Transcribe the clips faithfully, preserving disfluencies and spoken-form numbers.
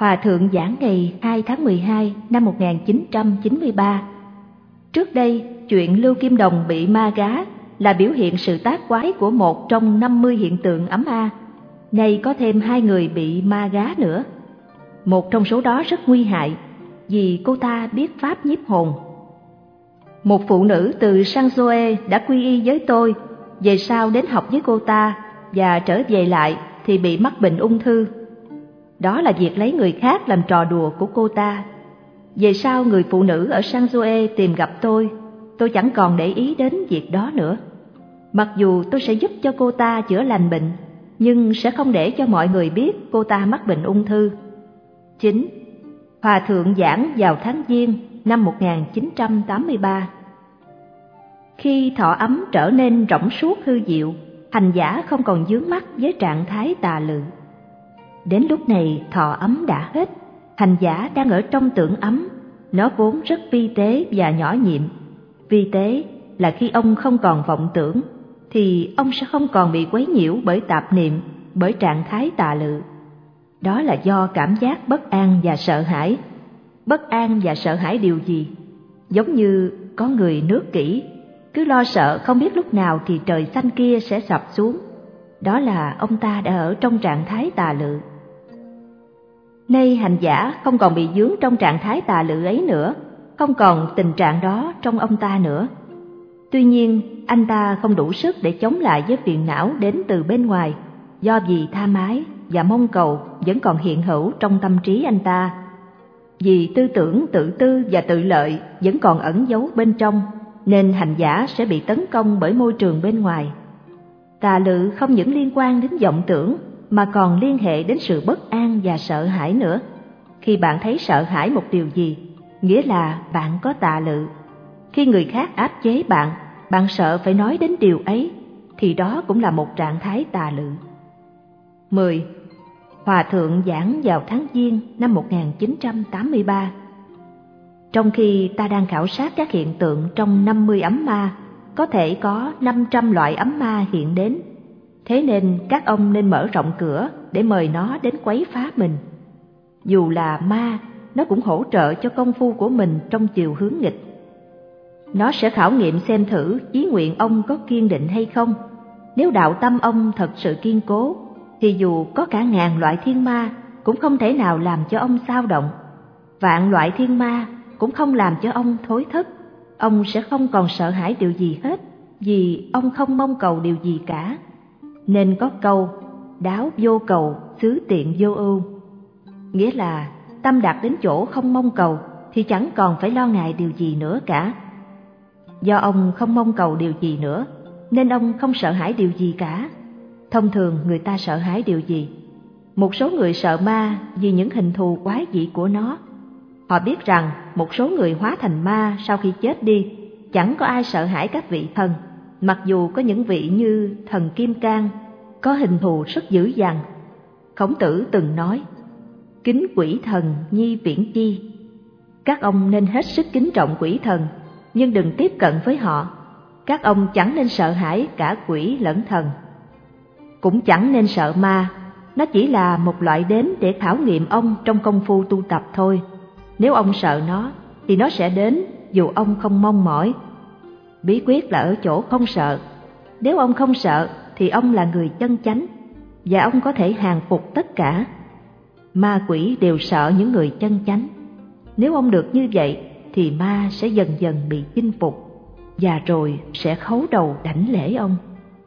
Hòa thượng giảng ngày hai tháng mười hai năm một nghìn chín trăm chín mươi ba. Trước đây, chuyện Lưu Kim Đồng bị ma gá là biểu hiện sự tác quái của một trong năm mươi hiện tượng ấm a. Nay có thêm hai người bị ma gá nữa. Một trong số đó rất nguy hại, vì cô ta biết pháp nhiếp hồn. Một phụ nữ từ San Joe đã quy y với tôi, về sau đến học với cô ta và trở về lại thì bị mắc bệnh ung thư. Đó là việc lấy người khác làm trò đùa của cô ta. Về sau người phụ nữ ở San Joe tìm gặp tôi, tôi chẳng còn để ý đến việc đó nữa. Mặc dù tôi sẽ giúp cho cô ta chữa lành bệnh, nhưng sẽ không để cho mọi người biết cô ta mắc bệnh ung thư. chín. Hòa thượng giảng vào tháng Giêng năm một nghìn chín trăm tám mươi ba. Khi thọ ấm trở nên rỗng suốt hư diệu, hành giả không còn vướng mắc với trạng thái tà lự. Đến lúc này thọ ấm đã hết, hành giả đang ở trong tưởng ấm, nó vốn rất vi tế và nhỏ nhiệm. Vi tế là khi ông không còn vọng tưởng, thì ông sẽ không còn bị quấy nhiễu bởi tạp niệm, bởi trạng thái tà lự. Đó là do cảm giác bất an và sợ hãi. Bất an và sợ hãi điều gì? Giống như có người nước kỹ, cứ lo sợ không biết lúc nào thì trời xanh kia sẽ sập xuống. Đó là ông ta đã ở trong trạng thái tà lự. Nay hành giả không còn bị vướng trong trạng thái tà lự ấy nữa, không còn tình trạng đó trong ông ta nữa. Tuy nhiên, anh ta không đủ sức để chống lại với phiền não đến từ bên ngoài, do vì tha mái và mong cầu vẫn còn hiện hữu trong tâm trí anh ta. Vì tư tưởng tự tư và tự lợi vẫn còn ẩn giấu bên trong, nên hành giả sẽ bị tấn công bởi môi trường bên ngoài. Tà lự không những liên quan đến vọng tưởng, mà còn liên hệ đến sự bất an và sợ hãi nữa. Khi bạn thấy sợ hãi một điều gì, nghĩa là bạn có tà lự. Khi người khác áp chế bạn, bạn sợ phải nói đến điều ấy, thì đó cũng là một trạng thái tà lự. mười. Hòa thượng giảng vào tháng Giêng năm một nghìn chín trăm tám mươi ba. Trong khi ta đang khảo sát các hiện tượng trong năm mươi ấm ma, có thể có năm trăm loại ấm ma hiện đến. Thế nên các ông nên mở rộng cửa để mời nó đến quấy phá mình. Dù là ma, nó cũng hỗ trợ cho công phu của mình trong chiều hướng nghịch. Nó sẽ khảo nghiệm xem thử chí nguyện ông có kiên định hay không. Nếu đạo tâm ông thật sự kiên cố, thì dù có cả ngàn loại thiên ma cũng không thể nào làm cho ông xao động. Vạn loại thiên ma cũng không làm cho ông thối thất. Ông sẽ không còn sợ hãi điều gì hết, vì ông không mong cầu điều gì cả. Nên có câu, đáo vô cầu, xứ tiện vô ưu. Nghĩa là tâm đạt đến chỗ không mong cầu thì chẳng còn phải lo ngại điều gì nữa cả. Do ông không mong cầu điều gì nữa, nên ông không sợ hãi điều gì cả. Thông thường người ta sợ hãi điều gì? Một số người sợ ma vì những hình thù quái dị của nó. Họ biết rằng một số người hóa thành ma sau khi chết đi, chẳng có ai sợ hãi các vị thần, mặc dù có những vị như thần Kim Cang, có hình thù rất dữ dằn. Khổng Tử từng nói, kính quỷ thần nhi viễn chi. Các ông nên hết sức kính trọng quỷ thần, nhưng đừng tiếp cận với họ. Các ông chẳng nên sợ hãi cả quỷ lẫn thần. Cũng chẳng nên sợ ma, nó chỉ là một loại đến để khảo nghiệm ông trong công phu tu tập thôi. Nếu ông sợ nó, thì nó sẽ đến dù ông không mong mỏi. Bí quyết là ở chỗ không sợ. Nếu ông không sợ, thì ông là người chân chánh, và ông có thể hàng phục tất cả. Ma quỷ đều sợ những người chân chánh. Nếu ông được như vậy, thì ma sẽ dần dần bị chinh phục, và rồi sẽ khấu đầu đảnh lễ ông.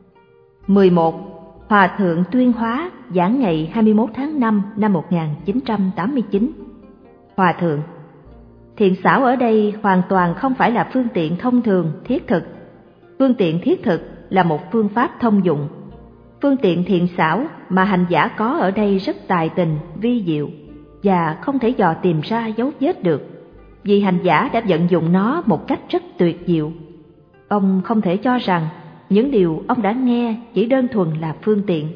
mười một. Hòa thượng Tuyên Hóa giảng ngày hai mươi mốt tháng năm năm một nghìn chín trăm tám mươi chín. Hòa thượng: thiện xảo ở đây hoàn toàn không phải là phương tiện thông thường, thiết thực. Phương tiện thiết thực là một phương pháp thông dụng. Phương tiện thiện xảo mà hành giả có ở đây rất tài tình, vi diệu, và không thể dò tìm ra dấu vết được, vì hành giả đã vận dụng nó một cách rất tuyệt diệu. Ông không thể cho rằng những điều ông đã nghe chỉ đơn thuần là phương tiện.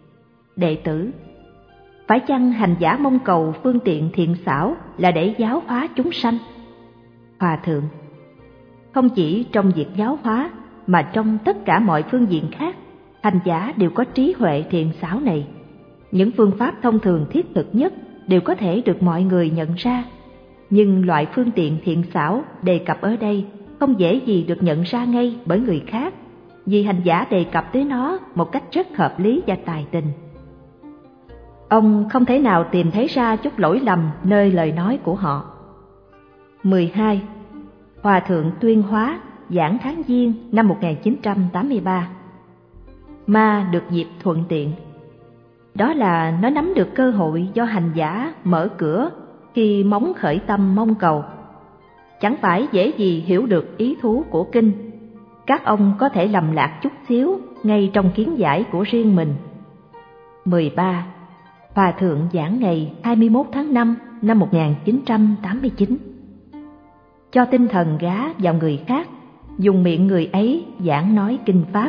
Đệ tử: phải chăng hành giả mong cầu phương tiện thiện xảo là để giáo hóa chúng sanh? Hòa thượng: không chỉ trong việc giáo hóa, mà trong tất cả mọi phương diện khác, hành giả đều có trí huệ thiện xảo này. Những phương pháp thông thường thiết thực nhất đều có thể được mọi người nhận ra, nhưng loại phương tiện thiện xảo đề cập ở đây không dễ gì được nhận ra ngay bởi người khác, vì hành giả đề cập tới nó một cách rất hợp lý và tài tình. Ông không thể nào tìm thấy ra chút lỗi lầm nơi lời nói của họ. mười hai. Hòa thượng Tuyên Hóa, giảng tháng Giêng năm một nghìn chín trăm tám mươi ba. Ma được dịp thuận tiện. Đó là nó nắm được cơ hội do hành giả mở cửa khi móng khởi tâm mong cầu. Chẳng phải dễ gì hiểu được ý thú của kinh. Các ông có thể lầm lạc chút xíu ngay trong kiến giải của riêng mình. mười ba. Hòa thượng giảng ngày hai mươi mốt tháng năm năm một nghìn chín trăm tám mươi chín. Cho tinh thần gá vào người khác, dùng miệng người ấy giảng nói kinh pháp.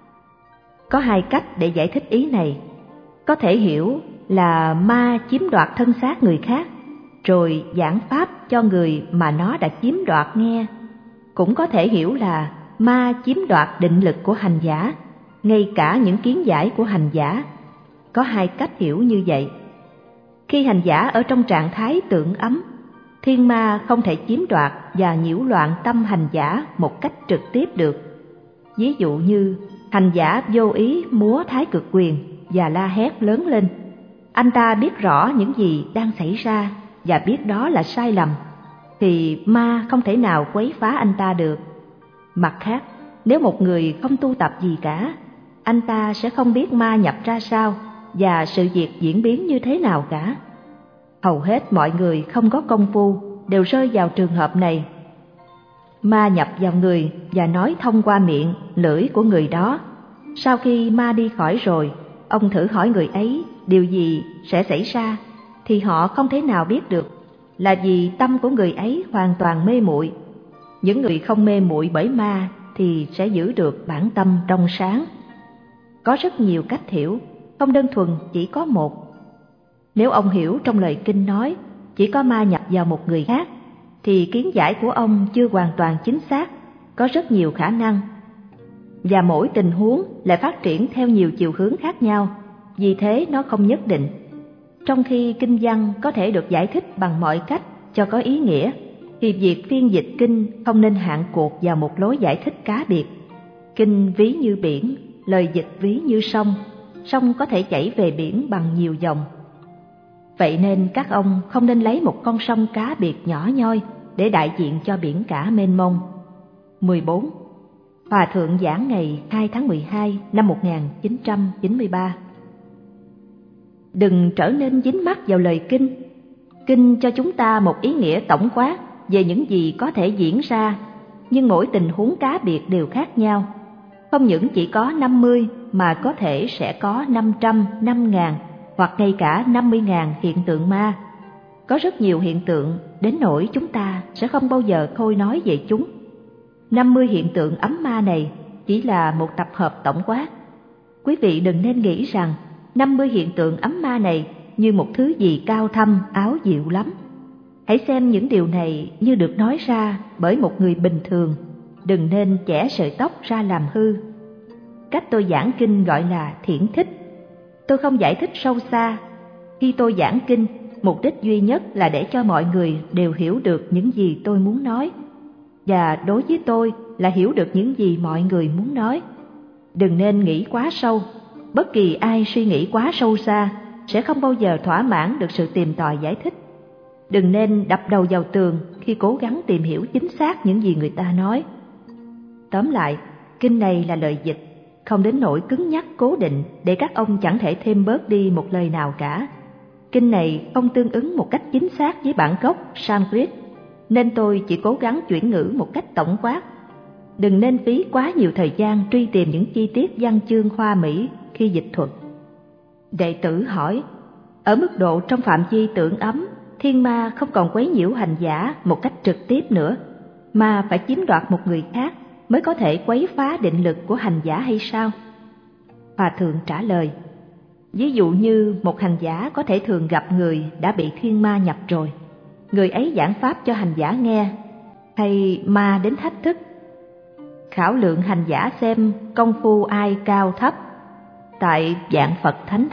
Có hai cách để giải thích ý này. Có thể hiểu là ma chiếm đoạt thân xác người khác, rồi giảng pháp cho người mà nó đã chiếm đoạt nghe. Cũng có thể hiểu là ma chiếm đoạt định lực của hành giả, ngay cả những kiến giải của hành giả. Có hai cách hiểu như vậy. Khi hành giả ở trong trạng thái tưởng ấm, thiên ma không thể chiếm đoạt và nhiễu loạn tâm hành giả một cách trực tiếp được. Ví dụ như hành giả vô ý múa thái cực quyền và la hét lớn lên. Anh ta biết rõ những gì đang xảy ra và biết đó là sai lầm, thì ma không thể nào quấy phá anh ta được. Mặt khác, nếu một người không tu tập gì cả, anh ta sẽ không biết ma nhập ra sao và sự việc diễn biến như thế nào cả. Hầu hết mọi người không có công phu đều rơi vào trường hợp này. Ma nhập vào người và nói thông qua miệng, lưỡi của người đó. Sau khi ma đi khỏi rồi, ông thử hỏi người ấy điều gì sẽ xảy ra, thì họ không thể nào biết được, là vì tâm của người ấy hoàn toàn mê muội. Những người không mê muội bởi ma thì sẽ giữ được bản tâm trong sáng. Có rất nhiều cách hiểu, không đơn thuần chỉ có một. Nếu ông hiểu trong lời kinh nói chỉ có ma nhập vào một người khác, thì kiến giải của ông chưa hoàn toàn chính xác, có rất nhiều khả năng. Và mỗi tình huống lại phát triển theo nhiều chiều hướng khác nhau, vì thế nó không nhất định. Trong khi kinh văn có thể được giải thích bằng mọi cách cho có ý nghĩa, thì việc phiên dịch kinh không nên hạn cuộc vào một lối giải thích cá biệt. Kinh ví như biển, lời dịch ví như sông, sông có thể chảy về biển bằng nhiều dòng. Vậy nên các ông không nên lấy một con sông cá biệt nhỏ nhoi để đại diện cho biển cả mênh mông. mười bốn. Hòa thượng giảng ngày hai tháng mười hai năm một nghìn chín trăm chín mươi ba. Đừng trở nên dính mắc vào lời kinh. Kinh cho chúng ta một ý nghĩa tổng quát về những gì có thể diễn ra, nhưng mỗi tình huống cá biệt đều khác nhau. Không những chỉ có năm mươi mà có thể sẽ có năm trăm, năm ngàn hoặc ngay cả năm mươi ngàn hiện tượng ma. Có rất nhiều hiện tượng đến nỗi chúng ta sẽ không bao giờ thôi nói về chúng. năm mươi hiện tượng ấm ma này chỉ là một tập hợp tổng quát. Quý vị đừng nên nghĩ rằng năm mươi hiện tượng ấm ma này như một thứ gì cao thâm, áo diệu lắm. Hãy xem những điều này như được nói ra bởi một người bình thường, đừng nên chẻ sợi tóc ra làm hư. Cách tôi giảng kinh gọi là thiển thích. Tôi không giải thích sâu xa. Khi tôi giảng kinh, mục đích duy nhất là để cho mọi người đều hiểu được những gì tôi muốn nói. Và đối với tôi là hiểu được những gì mọi người muốn nói. Đừng nên nghĩ quá sâu. Bất kỳ ai suy nghĩ quá sâu xa sẽ không bao giờ thỏa mãn được sự tìm tòi giải thích. Đừng nên đập đầu vào tường khi cố gắng tìm hiểu chính xác những gì người ta nói. Tóm lại, kinh này là lời dịch, không đến nỗi cứng nhắc cố định để các ông chẳng thể thêm bớt đi một lời nào cả. Kinh này không tương ứng một cách chính xác với bản gốc Sanskrit, nên tôi chỉ cố gắng chuyển ngữ một cách tổng quát. Đừng nên phí quá nhiều thời gian truy tìm những chi tiết văn chương hoa mỹ khi dịch thuật. Đệ tử hỏi, ở mức độ trong phạm vi tưởng ấm, thiên ma không còn quấy nhiễu hành giả một cách trực tiếp nữa, mà phải chiếm đoạt một người khác mới có thể quấy phá định lực của hành giả hay sao? Hòa thượng trả lời, ví dụ như một hành giả có thể thường gặp người đã bị thiên ma nhập rồi. Người ấy giảng pháp cho hành giả nghe, hay ma đến thách thức. Khảo lượng hành giả xem công phu ai cao thấp. Tại vạn Phật Thánh Thành,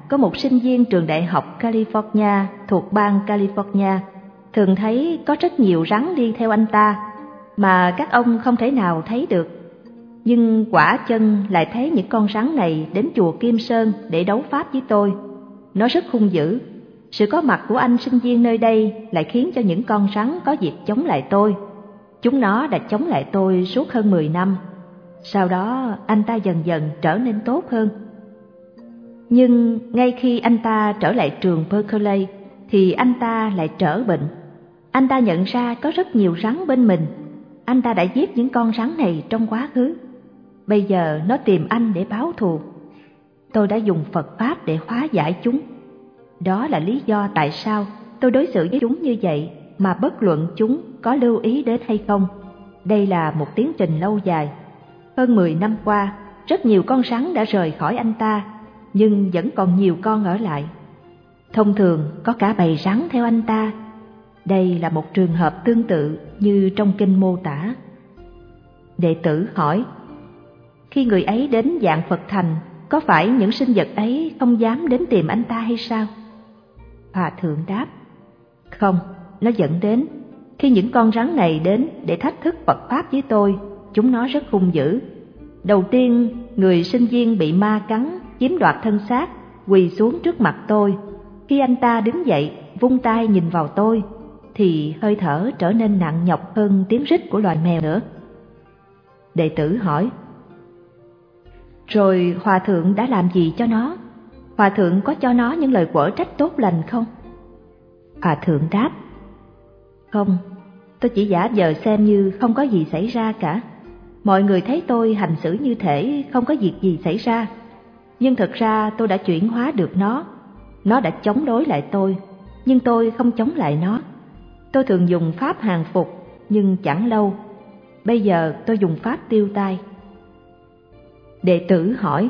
có một sinh viên trường đại học California thuộc bang California thường thấy có rất nhiều rắn đi theo anh ta mà các ông không thể nào thấy được. Nhưng quả chân lại thấy những con rắn này đến chùa Kim Sơn để đấu pháp với tôi. Nó rất hung dữ. Sự có mặt của anh sinh viên nơi đây lại khiến cho những con rắn có dịp chống lại tôi. Chúng nó đã chống lại tôi suốt hơn mười năm. Sau đó anh ta dần dần trở nên tốt hơn. Nhưng ngay khi anh ta trở lại trường Berkeley thì anh ta lại trở bệnh. Anh ta nhận ra có rất nhiều rắn bên mình. Anh ta đã giết những con rắn này trong quá khứ. Bây giờ nó tìm anh để báo thù. Tôi đã dùng Phật Pháp để hóa giải chúng. Đó là lý do tại sao tôi đối xử với chúng như vậy mà bất luận chúng có lưu ý đến hay không. Đây là một tiến trình lâu dài. Hơn mười năm qua, rất nhiều con rắn đã rời khỏi anh ta, nhưng vẫn còn nhiều con ở lại. Thông thường có cả bầy rắn theo anh ta. Đây là một trường hợp tương tự như trong kinh mô tả. Đệ tử hỏi, khi người ấy đến dạng Phật thành, có phải những sinh vật ấy không dám đến tìm anh ta hay sao? Hòa thượng đáp, không, nó dẫn đến. Khi những con rắn này đến để thách thức Phật Pháp với tôi, chúng nó rất hung dữ. Đầu tiên, người sinh viên bị ma cắn, chiếm đoạt thân xác, quỳ xuống trước mặt tôi. Khi anh ta đứng dậy, vung tay nhìn vào tôi, thì hơi thở trở nên nặng nhọc hơn tiếng rít của loài mèo nữa. Đệ tử hỏi, rồi Hòa thượng đã làm gì cho nó? Hòa thượng có cho nó những lời quở trách tốt lành không? Hòa thượng đáp, không, tôi chỉ giả vờ xem như không có gì xảy ra cả. Mọi người thấy tôi hành xử như thể không có việc gì xảy ra. Nhưng thực ra tôi đã chuyển hóa được nó. Nó đã chống đối lại tôi, nhưng tôi không chống lại nó. Tôi thường dùng pháp hàng phục, nhưng chẳng lâu. Bây giờ tôi dùng pháp tiêu tai. Đệ tử hỏi,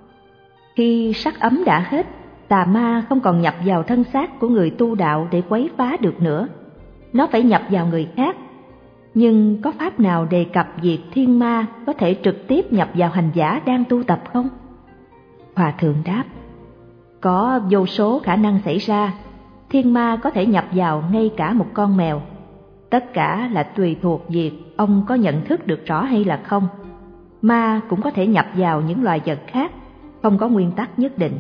khi sắc ấm đã hết, tà ma không còn nhập vào thân xác của người tu đạo để quấy phá được nữa. Nó phải nhập vào người khác. Nhưng có pháp nào đề cập việc thiên ma có thể trực tiếp nhập vào hành giả đang tu tập không? Hòa thượng đáp, có vô số khả năng xảy ra. Thiên ma có thể nhập vào ngay cả một con mèo. Tất cả là tùy thuộc việc ông có nhận thức được rõ hay là không. Ma cũng có thể nhập vào những loài vật khác, không có nguyên tắc nhất định.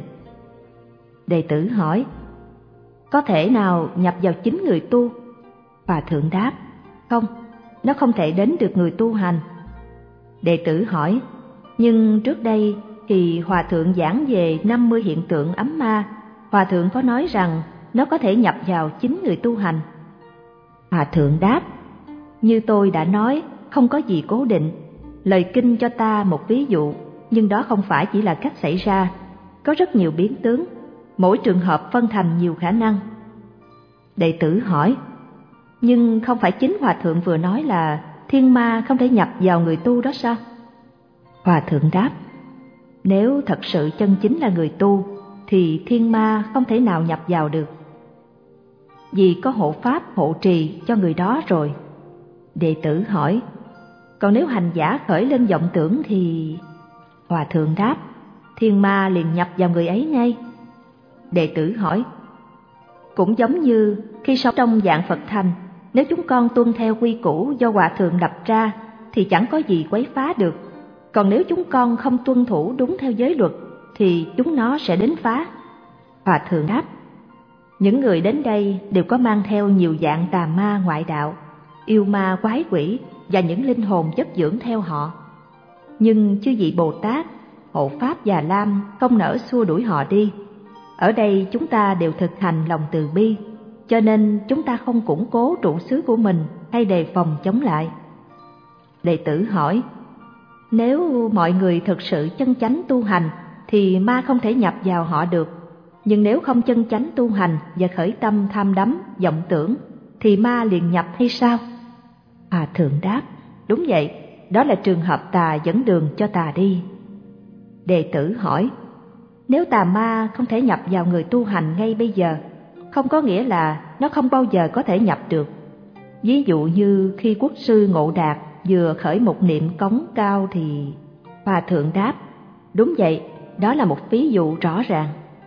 Đệ tử hỏi, có thể nào nhập vào chính người tu? Hòa thượng đáp, không, nó không thể đến được người tu hành. Đệ tử hỏi, nhưng trước đây thì Hòa thượng giảng về năm mươi hiện tượng ấm ma, Hòa thượng có nói rằng nó có thể nhập vào chính người tu hành. Hòa thượng đáp, như tôi đã nói, không có gì cố định. Lời kinh cho ta một ví dụ, nhưng đó không phải chỉ là cách xảy ra. Có rất nhiều biến tướng, mỗi trường hợp phân thành nhiều khả năng. Đệ tử hỏi, nhưng không phải chính Hòa thượng vừa nói là thiên ma không thể nhập vào người tu đó sao? Hòa thượng đáp, nếu thật sự chân chính là người tu, thì thiên ma không thể nào nhập vào được. Vì có hộ pháp hộ trì cho người đó rồi. Đệ tử hỏi, còn nếu hành giả khởi lên vọng tưởng thì... Hòa thượng đáp, thiên ma liền nhập vào người ấy ngay. Đệ tử hỏi, cũng giống như khi sống trong dạng Phật thành, nếu chúng con tuân theo quy củ do Hòa thượng lập ra thì chẳng có gì quấy phá được. Còn nếu chúng con không tuân thủ đúng theo giới luật thì chúng nó sẽ đến phá. Hòa thượng đáp, những người đến đây đều có mang theo nhiều dạng tà ma ngoại đạo, yêu ma quái quỷ và những linh hồn chất dưỡng theo họ. Nhưng chư vị Bồ Tát, Hộ Pháp Già Lam không nỡ xua đuổi họ đi. Ở đây chúng ta đều thực hành lòng từ bi, cho nên chúng ta không củng cố trụ xứ của mình hay đề phòng chống lại. Đệ tử hỏi, nếu mọi người thực sự chân chánh tu hành thì ma không thể nhập vào họ được. Nhưng nếu không chân chánh tu hành và khởi tâm tham đắm, vọng tưởng thì ma liền nhập hay sao? Hòa thượng đáp, đúng vậy, đó là trường hợp tà dẫn đường cho tà đi. Đệ tử hỏi, nếu tà ma không thể nhập vào người tu hành ngay bây giờ, không có nghĩa là nó không bao giờ có thể nhập được. Ví dụ như khi quốc sư Ngộ Đạt vừa khởi một niệm cống cao thì... Hòa thượng đáp, đúng vậy, đó là một ví dụ rõ ràng.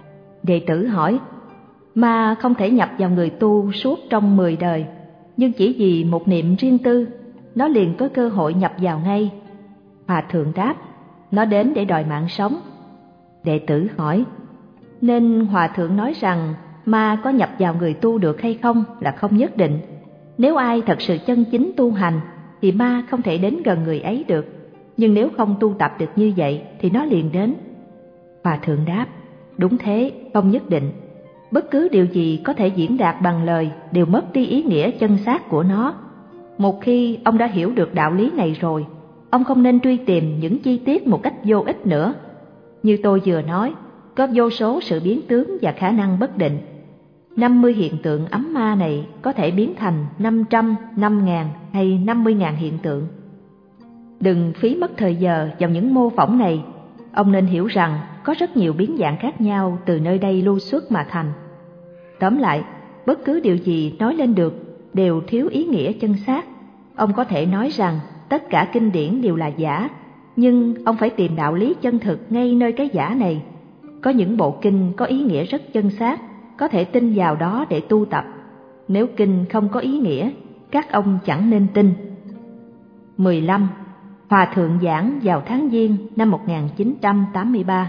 Đệ tử hỏi, ma không thể nhập vào người tu suốt trong mười đời, nhưng chỉ vì một niệm riêng tư, nó liền có cơ hội nhập vào ngay. Hòa thượng đáp, nó đến để đòi mạng sống. Đệ tử hỏi, nên Hòa thượng nói rằng ma có nhập vào người tu được hay không là không nhất định. Nếu ai thật sự chân chính tu hành thì ma không thể đến gần người ấy được, nhưng nếu không tu tập được như vậy thì nó liền đến. Hòa thượng đáp, đúng thế, không nhất định. Bất cứ điều gì có thể diễn đạt bằng lời đều mất đi ý nghĩa chân xác của nó. Một khi ông đã hiểu được đạo lý này rồi, ông không nên truy tìm những chi tiết một cách vô ích nữa. Như tôi vừa nói, có vô số sự biến tướng và khả năng bất định. năm mươi hiện tượng ấm ma này có thể biến thành năm trăm, năm ngàn hay năm mươi ngàn hiện tượng. Đừng phí mất thời giờ vào những mô phỏng này. Ông nên hiểu rằng có rất nhiều biến dạng khác nhau từ nơi đây lưu xuất mà thành. Tóm lại, bất cứ điều gì nói lên được đều thiếu ý nghĩa chân xác. Ông có thể nói rằng tất cả kinh điển đều là giả, nhưng ông phải tìm đạo lý chân thực ngay nơi cái giả này. Có những bộ kinh có ý nghĩa rất chân xác, có thể tin vào đó để tu tập. Nếu kinh không có ý nghĩa, các ông chẳng nên tin. mười lăm. Hòa thượng giảng vào tháng Giêng năm một nghìn chín trăm tám mươi ba.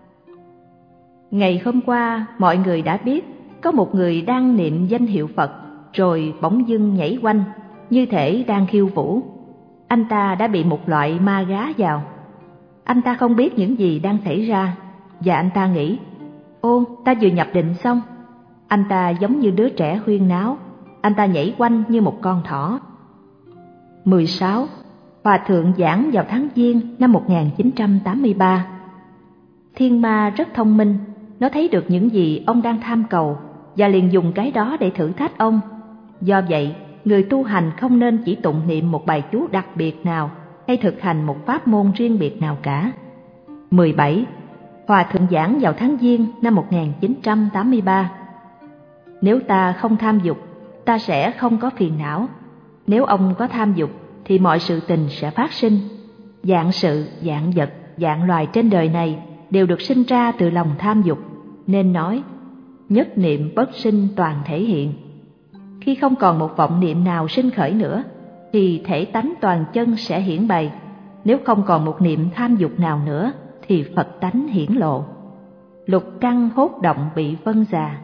Ngày hôm qua, mọi người đã biết có một người đang niệm danh hiệu Phật, rồi bỗng dưng nhảy quanh, như thể đang khiêu vũ. Anh ta đã bị một loại ma gá vào. Anh ta không biết những gì đang xảy ra, và anh ta nghĩ, ô, ta vừa nhập định xong. Anh ta giống như đứa trẻ huyên náo, anh ta nhảy quanh như một con thỏ. mười sáu. Hòa thượng giảng vào tháng Giêng năm một nghìn chín trăm tám mươi ba. Thiên ma rất thông minh, nó thấy được những gì ông đang tham cầu và liền dùng cái đó để thử thách ông. Do vậy, người tu hành không nên chỉ tụng niệm một bài chú đặc biệt nào hay thực hành một pháp môn riêng biệt nào cả. mười bảy. Hòa thượng giảng vào tháng Giêng năm một nghìn chín trăm tám mươi ba. Nếu ta không tham dục, ta sẽ không có phiền não. Nếu ông có tham dục, thì mọi sự tình sẽ phát sinh. Vạn sự, vạn vật, vạn loài trên đời này đều được sinh ra từ lòng tham dục, nên nói, nhất niệm bất sinh toàn thể hiện. Khi không còn một vọng niệm nào sinh khởi nữa, thì thể tánh toàn chân sẽ hiển bày. Nếu không còn một niệm tham dục nào nữa, thì Phật tánh hiển lộ. Lục căn hốt động bị vân già.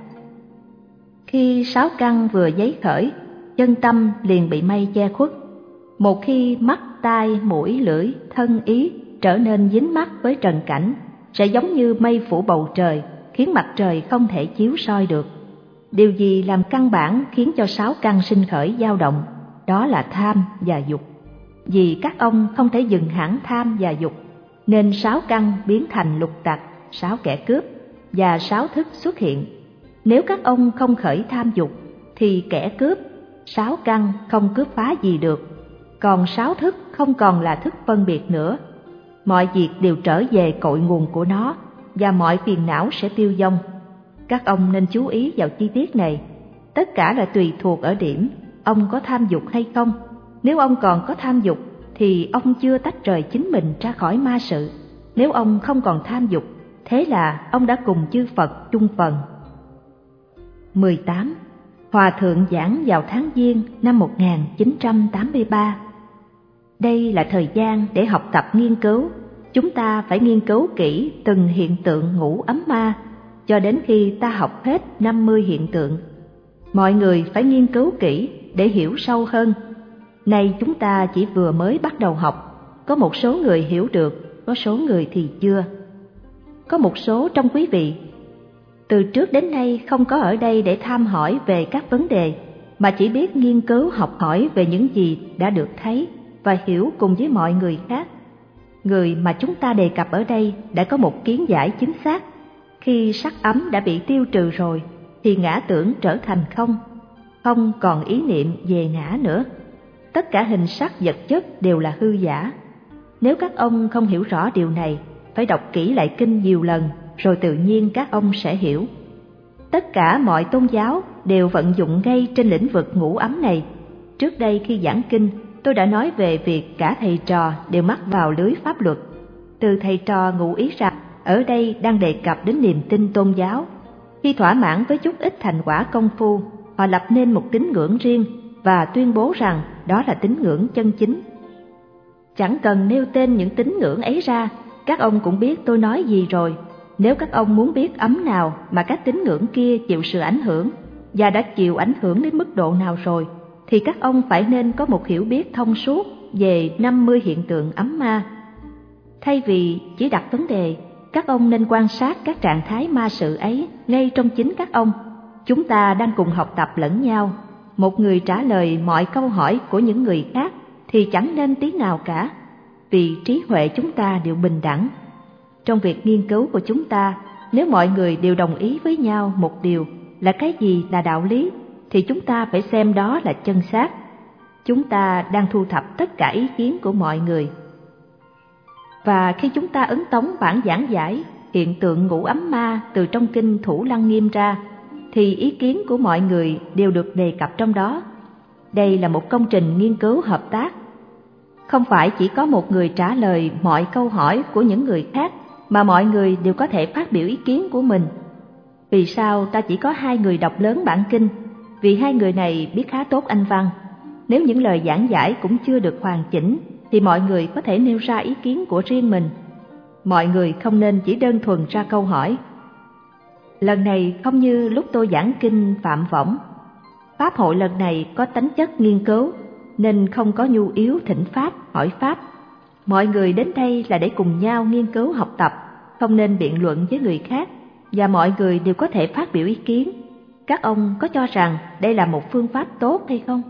Khi sáu căn vừa giấy khởi, chân tâm liền bị mây che khuất. Một khi mắt, tai, mũi, lưỡi, thân, ý trở nên dính mắc với trần cảnh, sẽ giống như mây phủ bầu trời, khiến mặt trời không thể chiếu soi được. Điều gì làm căn bản khiến cho sáu căn sinh khởi dao động? Đó là tham và dục. Vì các ông không thể dừng hẳn tham và dục, nên sáu căn biến thành lục tặc, sáu kẻ cướp, và sáu thức xuất hiện. Nếu các ông không khởi tham dục, thì kẻ cướp, sáu căn không cướp phá gì được. Còn sáu thức không còn là thức phân biệt nữa. Mọi việc đều trở về cội nguồn của nó, và mọi phiền não sẽ tiêu vong. Các ông nên chú ý vào chi tiết này. Tất cả là tùy thuộc ở điểm ông có tham dục hay không. Nếu ông còn có tham dục, thì ông chưa tách rời chính mình ra khỏi ma sự. Nếu ông không còn tham dục, thế là ông đã cùng chư Phật chung phần. mười tám. Hòa thượng giảng vào tháng Giêng năm một nghìn chín trăm tám mươi ba. Đây là thời gian để học tập nghiên cứu. Chúng ta phải nghiên cứu kỹ từng hiện tượng ngũ ấm ma, cho đến khi ta học hết năm mươi hiện tượng. Mọi người phải nghiên cứu kỹ để hiểu sâu hơn. Nay chúng ta chỉ vừa mới bắt đầu học, có một số người hiểu được, có số người thì chưa. Có một số trong quý vị từ trước đến nay không có ở đây để tham hỏi về các vấn đề, mà chỉ biết nghiên cứu học hỏi về những gì đã được thấy và hiểu cùng với mọi người khác. Người mà chúng ta đề cập ở đây đã có một kiến giải chính xác. Khi sắc ấm đã bị tiêu trừ rồi, thì ngã tưởng trở thành không, không còn ý niệm về ngã nữa. Tất cả hình sắc vật chất đều là hư giả. Nếu các ông không hiểu rõ điều này, phải đọc kỹ lại kinh nhiều lần, rồi tự nhiên các ông sẽ hiểu. Tất cả mọi tôn giáo đều vận dụng ngay trên lĩnh vực ngũ ấm này. Trước đây khi giảng kinh, tôi đã nói về việc cả thầy trò đều mắc vào lưới pháp luật. Từ thầy trò ngụ ý rằng ở đây đang đề cập đến niềm tin tôn giáo. Khi thỏa mãn với chút ít thành quả công phu, họ lập nên một tín ngưỡng riêng và tuyên bố rằng đó là tín ngưỡng chân chính. Chẳng cần nêu tên những tín ngưỡng ấy ra, các ông cũng biết tôi nói gì rồi. Nếu các ông muốn biết ấm nào mà các tín ngưỡng kia chịu sự ảnh hưởng và đã chịu ảnh hưởng đến mức độ nào rồi, thì các ông phải nên có một hiểu biết thông suốt về năm mươi hiện tượng ấm ma. Thay vì chỉ đặt vấn đề, các ông nên quan sát các trạng thái ma sự ấy ngay trong chính các ông. Chúng ta đang cùng học tập lẫn nhau. Một người trả lời mọi câu hỏi của những người khác thì chẳng nên tí nào cả, vì trí huệ chúng ta đều bình đẳng. Trong việc nghiên cứu của chúng ta, nếu mọi người đều đồng ý với nhau một điều là cái gì là đạo lý, thì chúng ta phải xem đó là chân xác. Chúng ta đang thu thập tất cả ý kiến của mọi người. Và khi chúng ta ấn tống bản giảng giải hiện tượng ngủ ấm ma từ trong kinh Thủ Lăng Nghiêm ra, thì ý kiến của mọi người đều được đề cập trong đó. Đây là một công trình nghiên cứu hợp tác. Không phải chỉ có một người trả lời mọi câu hỏi của những người khác, mà mọi người đều có thể phát biểu ý kiến của mình. Vì sao ta chỉ có hai người đọc lớn bản kinh? Vì hai người này biết khá tốt Anh văn. Nếu những lời giảng giải cũng chưa được hoàn chỉnh, thì mọi người có thể nêu ra ý kiến của riêng mình. Mọi người không nên chỉ đơn thuần ra câu hỏi. Lần này không như lúc tôi giảng kinh Phạm Võng. Pháp hội lần này có tính chất nghiên cứu, nên không có nhu yếu thỉnh Pháp, hỏi Pháp. Mọi người đến đây là để cùng nhau nghiên cứu học tập, không nên biện luận với người khác, và mọi người đều có thể phát biểu ý kiến. Các ông có cho rằng đây là một phương pháp tốt hay không?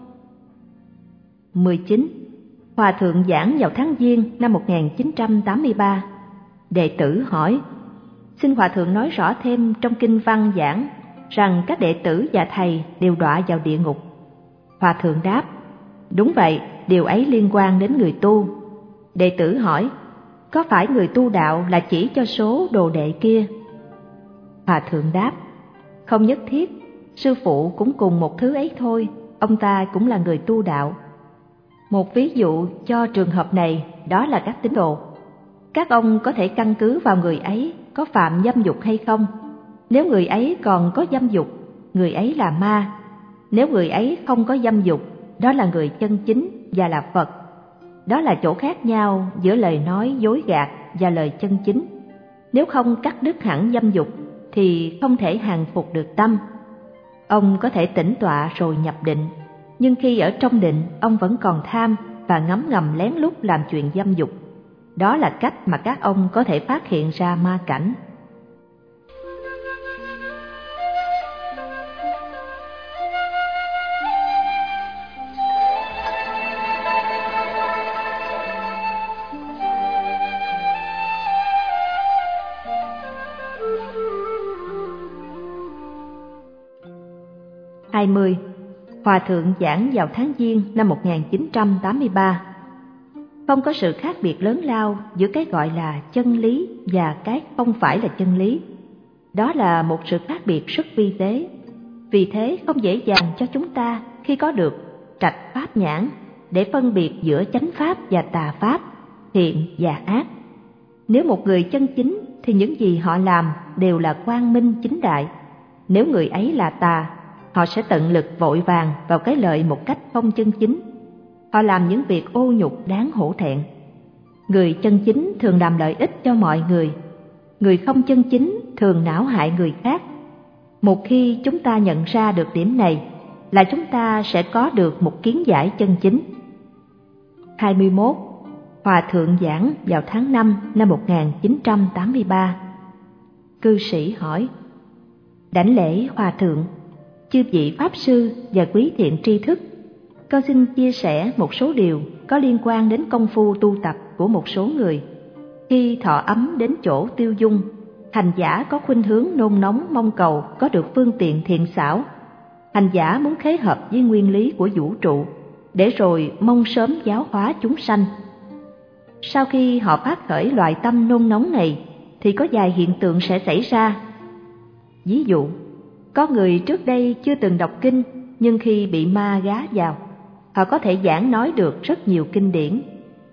mười chín. Hòa thượng giảng vào tháng Giêng năm một nghìn chín trăm tám mươi ba. Đệ tử hỏi: xin Hòa thượng nói rõ thêm trong kinh văn giảng rằng các đệ tử và thầy đều đọa vào địa ngục. Hòa thượng đáp: đúng vậy, điều ấy liên quan đến người tu. Đệ tử hỏi: có phải người tu đạo là chỉ cho số đồ đệ kia? Hòa thượng đáp: không nhất thiết, sư phụ cũng cùng một thứ ấy thôi, ông ta cũng là người tu đạo. Một ví dụ cho trường hợp này đó là các tín đồ. Các ông có thể căn cứ vào người ấy có phạm dâm dục hay không. Nếu người ấy còn có dâm dục, người ấy là ma. Nếu người ấy không có dâm dục, đó là người chân chính và là Phật. Đó là chỗ khác nhau giữa lời nói dối gạt và lời chân chính. Nếu không cắt đứt hẳn dâm dục thì không thể hàng phục được tâm. Ông có thể tĩnh tọa rồi nhập định, nhưng khi ở trong định ông vẫn còn tham và ngấm ngầm lén lút làm chuyện dâm dục. Đó là cách mà các ông có thể phát hiện ra ma cảnh. hai mươi. Hòa thượng giảng vào tháng Giêng năm một nghìn chín trăm tám mươi ba. Không có sự khác biệt lớn lao giữa cái gọi là chân lý và cái không phải là chân lý. Đó là một sự khác biệt rất vi tế. Vì thế không dễ dàng cho chúng ta khi có được trạch pháp nhãn để phân biệt giữa chánh pháp và tà pháp, thiện và ác. Nếu một người chân chính thì những gì họ làm đều là quang minh chính đại. Nếu người ấy là tà, họ sẽ tận lực vội vàng vào cái lợi một cách không chân chính. Họ làm những việc ô nhục đáng hổ thẹn. Người chân chính thường làm lợi ích cho mọi người. Người không chân chính thường não hại người khác. Một khi chúng ta nhận ra được điểm này là chúng ta sẽ có được một kiến giải chân chính. hai mươi mốt. Hòa thượng giảng vào tháng năm năm một nghìn chín trăm tám mươi ba. Cư sĩ hỏi: đảnh lễ Hòa thượng, chư vị Pháp Sư và quý thiện tri thức, con xin chia sẻ một số điều có liên quan đến công phu tu tập của một số người. Khi thọ ấm đến chỗ tiêu dung, hành giả có khuynh hướng nôn nóng mong cầu có được phương tiện thiện xảo. Hành giả muốn khế hợp với nguyên lý của vũ trụ, để rồi mong sớm giáo hóa chúng sanh. Sau khi họ phát khởi loại tâm nôn nóng này, thì có vài hiện tượng sẽ xảy ra. Ví dụ, có người trước đây chưa từng đọc kinh, nhưng khi bị ma gá vào, họ có thể giảng nói được rất nhiều kinh điển.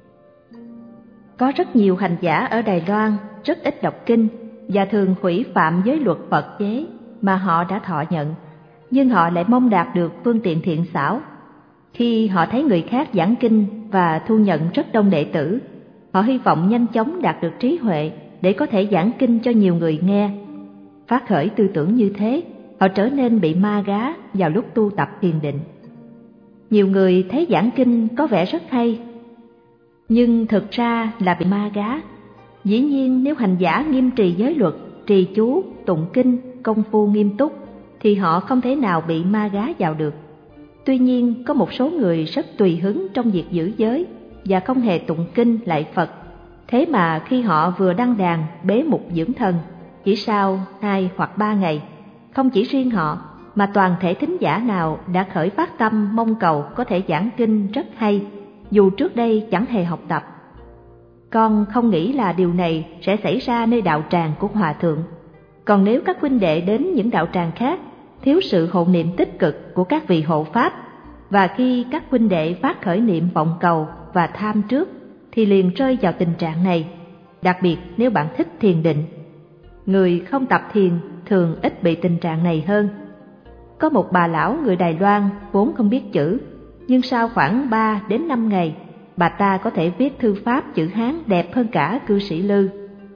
Có rất nhiều hành giả ở Đài Loan rất ít đọc kinh và thường hủy phạm giới luật Phật chế, mà họ đã thọ nhận, nhưng họ lại mong đạt được phương tiện thiện xảo. Khi họ thấy người khác giảng kinh và thu nhận rất đông đệ tử, họ hy vọng nhanh chóng đạt được trí huệ để có thể giảng kinh cho nhiều người nghe. Phát khởi tư tưởng như thế, họ trở nên bị ma gá vào lúc tu tập thiền định. Nhiều người thấy giảng kinh có vẻ rất hay, nhưng thực ra là bị ma gá. Dĩ nhiên nếu hành giả nghiêm trì giới luật, trì chú, tụng kinh, công phu nghiêm túc, thì họ không thể nào bị ma gá vào được. Tuy nhiên có một số người rất tùy hứng trong việc giữ giới và không hề tụng kinh lạy Phật. Thế mà khi họ vừa đăng đàn bế mục dưỡng thần, chỉ sau hai hoặc ba ngày, không chỉ riêng họ mà toàn thể thính giả nào đã khởi phát tâm mong cầu có thể giảng kinh rất hay, dù trước đây chẳng hề học tập. Con không nghĩ là điều này sẽ xảy ra nơi đạo tràng của Hòa Thượng. Còn nếu các huynh đệ đến những đạo tràng khác, thiếu sự hộ niệm tích cực của các vị hộ pháp, và khi các huynh đệ phát khởi niệm vọng cầu và tham trước, thì liền rơi vào tình trạng này, đặc biệt nếu bạn thích thiền định. Người không tập thiền thường ít bị tình trạng này hơn. Có một bà lão người Đài Loan vốn không biết chữ, nhưng sau khoảng ba đến năm ngày, bà ta có thể viết thư pháp chữ Hán đẹp hơn cả cư sĩ Lư.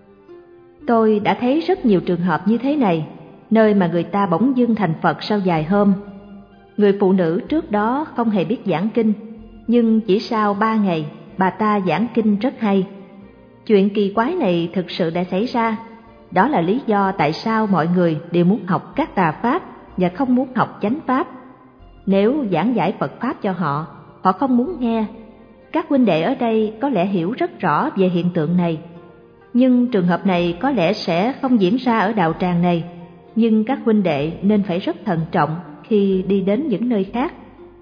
Tôi đã thấy rất nhiều trường hợp như thế này, nơi mà người ta bỗng dưng thành Phật sau vài hôm. Người phụ nữ trước đó không hề biết giảng kinh, nhưng chỉ sau ba ngày, bà ta giảng kinh rất hay. Chuyện kỳ quái này thực sự đã xảy ra. Đó là lý do tại sao mọi người đều muốn học các tà pháp và không muốn học chánh pháp. Nếu giảng giải Phật pháp cho họ, họ không muốn nghe. Các huynh đệ ở đây có lẽ hiểu rất rõ về hiện tượng này. Nhưng trường hợp này có lẽ sẽ không diễn ra ở đạo tràng này. Nhưng các huynh đệ nên phải rất thận trọng khi đi đến những nơi khác.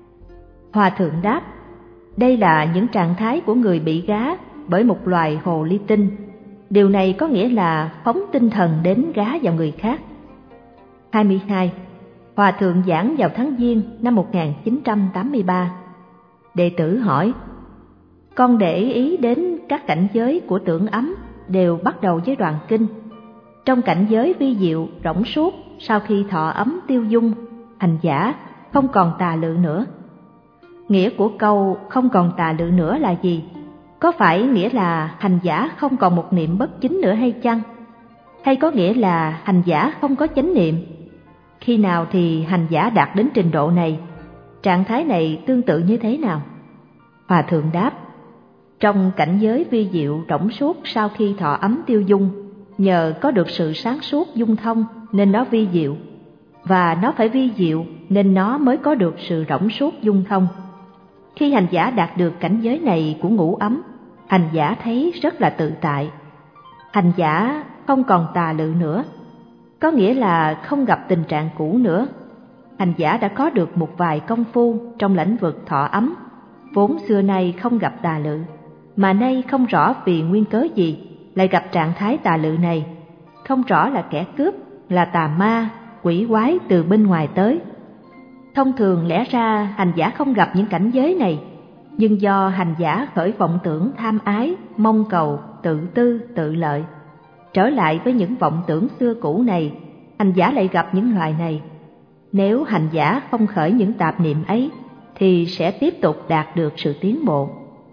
Hòa Thượng đáp, đây là những trạng thái của người bị gá bởi một loài hồ ly tinh. Điều này có nghĩa là phóng tinh thần đến gá vào người khác. hai mươi hai. Hòa Thượng giảng vào tháng Giêng năm một nghìn chín trăm tám mươi ba. Đệ tử hỏi, con để ý đến các cảnh giới của tưởng ấm đều bắt đầu với đoạn kinh. Trong cảnh giới vi diệu rỗng suốt, sau khi thọ ấm tiêu dung, hành giả không còn tà lự nữa. Nghĩa của câu không còn tà lự nữa là gì? Có phải nghĩa là hành giả không còn một niệm bất chính nữa hay chăng? Hay có nghĩa là hành giả không có chánh niệm? Khi nào thì hành giả đạt đến trình độ này? Trạng thái này tương tự như thế nào? Hòa Thượng đáp, trong cảnh giới vi diệu rỗng suốt sau khi thọ ấm tiêu dung, nhờ có được sự sáng suốt dung thông nên nó vi diệu, và nó phải vi diệu nên nó mới có được sự rỗng suốt dung thông. Khi hành giả đạt được cảnh giới này của ngũ ấm, hành giả thấy rất là tự tại. Hành giả không còn tà lự nữa, có nghĩa là không gặp tình trạng cũ nữa. Hành giả đã có được một vài công phu trong lĩnh vực thọ ấm, vốn xưa nay không gặp tà lự, mà nay không rõ vì nguyên cớ gì lại gặp trạng thái tà lự này. Không rõ là kẻ cướp, là tà ma, quỷ quái từ bên ngoài tới. Thông thường lẽ ra hành giả không gặp những cảnh giới này, nhưng do hành giả khởi vọng tưởng tham ái, mong cầu, tự tư, tự lợi, trở lại với những vọng tưởng xưa cũ này, hành giả lại gặp những loài này. Nếu hành giả không khởi những tạp niệm ấy, thì sẽ tiếp tục đạt được sự tiến bộ.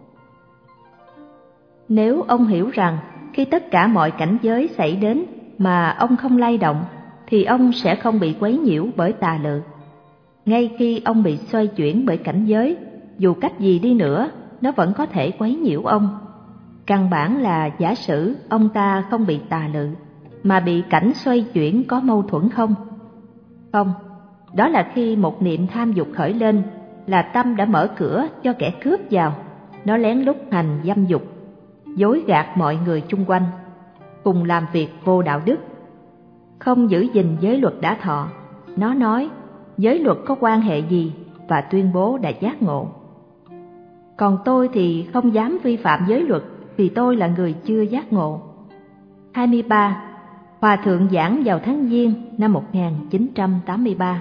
Nếu ông hiểu rằng khi tất cả mọi cảnh giới xảy đến mà ông không lay động, thì ông sẽ không bị quấy nhiễu bởi tà lự. Ngay khi ông bị xoay chuyển bởi cảnh giới, dù cách gì đi nữa, nó vẫn có thể quấy nhiễu ông. Căn bản là giả sử ông ta không bị tà lự, mà bị cảnh xoay chuyển có mâu thuẫn không? Không, đó là khi một niệm tham dục khởi lên, là tâm đã mở cửa cho kẻ cướp vào. Nó lén lút hành dâm dục, dối gạt mọi người chung quanh, cùng làm việc vô đạo đức, không giữ gìn giới luật đã thọ. Nó nói giới luật có quan hệ gì, và tuyên bố đã giác ngộ. Còn tôi thì không dám vi phạm giới luật, vì tôi là người chưa giác ngộ. hai mươi ba. Hòa Thượng giảng vào tháng Giêng năm một nghìn chín trăm tám mươi ba.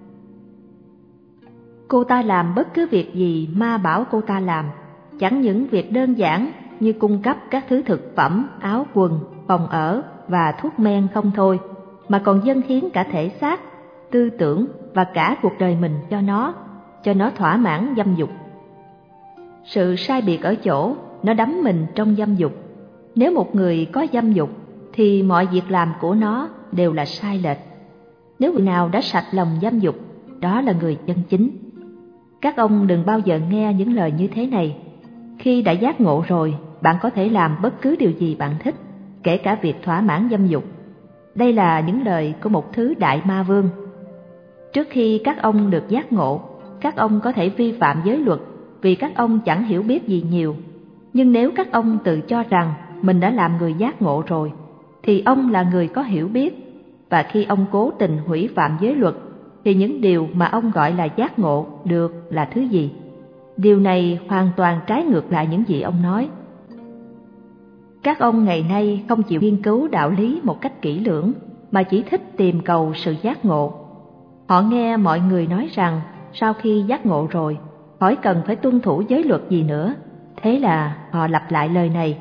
Cô ta làm bất cứ việc gì ma bảo cô ta làm, chẳng những việc đơn giản như cung cấp các thứ thực phẩm, áo quần, phòng ở và thuốc men không thôi, mà còn dâng hiến cả thể xác, tư tưởng và cả cuộc đời mình cho nó, cho nó thỏa mãn dâm dục. Sự sai biệt ở chỗ nó đắm mình trong dâm dục. Nếu một người có dâm dục thì mọi việc làm của nó đều là sai lệch. Nếu người nào đã sạch lòng dâm dục, đó là người chân chính. Các ông đừng bao giờ nghe những lời như thế này. Khi đã giác ngộ rồi, bạn có thể làm bất cứ điều gì bạn thích, kể cả việc thỏa mãn dâm dục. Đây là những lời của một thứ đại ma vương. Trước khi các ông được giác ngộ, các ông có thể vi phạm giới luật vì các ông chẳng hiểu biết gì nhiều. Nhưng nếu các ông tự cho rằng mình đã làm người giác ngộ rồi, thì ông là người có hiểu biết. Và khi ông cố tình hủy phạm giới luật, thì những điều mà ông gọi là giác ngộ được là thứ gì? Điều này hoàn toàn trái ngược lại những gì ông nói. Các ông ngày nay không chịu nghiên cứu đạo lý một cách kỹ lưỡng, mà chỉ thích tìm cầu sự giác ngộ. Họ nghe mọi người nói rằng sau khi giác ngộ rồi, khỏi cần phải tuân thủ giới luật gì nữa. Thế là họ lặp lại lời này: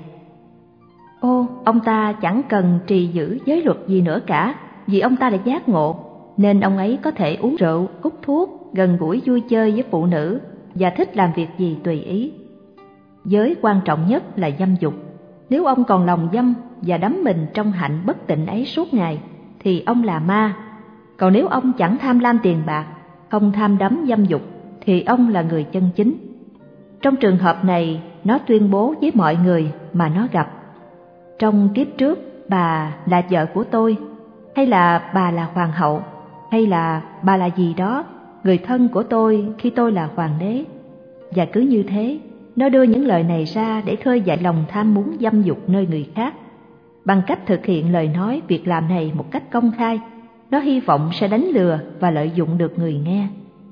Ô, ông ta chẳng cần trì giữ giới luật gì nữa cả, vì ông ta đã giác ngộ, nên ông ấy có thể uống rượu, hút thuốc, gần gũi vui chơi với phụ nữ và thích làm việc gì tùy ý. Giới quan trọng nhất là dâm dục. Nếu ông còn lòng dâm và đắm mình trong hạnh bất tịnh ấy suốt ngày, thì ông là ma. Còn nếu ông chẳng tham lam tiền bạc, không tham đắm dâm dục, thì ông là người chân chính. Trong trường hợp này, nó tuyên bố với mọi người mà nó gặp: trong kiếp trước, bà là vợ của tôi, hay là bà là hoàng hậu, hay là bà là gì đó, người thân của tôi khi tôi là hoàng đế. Và cứ như thế, nó đưa những lời này ra để khơi dậy lòng tham muốn dâm dục nơi người khác. Bằng cách thực hiện lời nói, việc làm này một cách công khai, nó hy vọng sẽ đánh lừa và lợi dụng được người nghe.